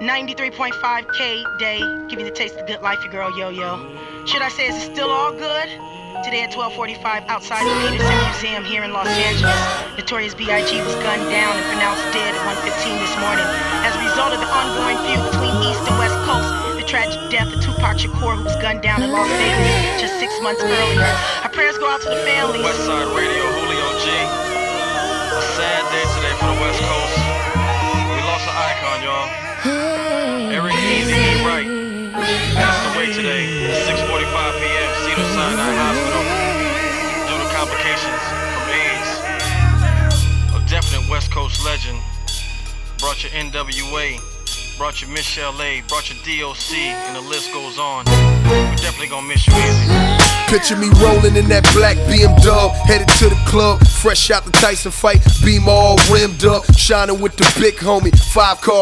93.5 K Day, giving you the taste of the good life, your girl Yo-Yo. Should I say, is it still all good? Today at 12:45 outside the Peterson Museum here in Los Angeles, Notorious B.I.G. was gunned down and pronounced dead at 1:15 this morning. As a result of the ongoing feud between East and West Coast, the tragic death of Tupac Shakur, who was gunned down in Las Vegas just 6 months earlier. Our prayers go out to the families. Westside Radio, Julio G. A sad day today for the West Coast. We lost an icon, y'all. Eric Easy E. Wright passed away today at 6:45 p.m. Cedars-Sinai Hospital due to complications from AIDS. A definite West Coast legend. Brought your NWA, brought your Miss L.A., brought your DOC, and the list goes on. We're definitely gonna miss you, Easy. Picture me rolling in that black BMW, headed to the club, fresh out the Tyson fight, beam all rimmed up, shining with the big homie, 5-car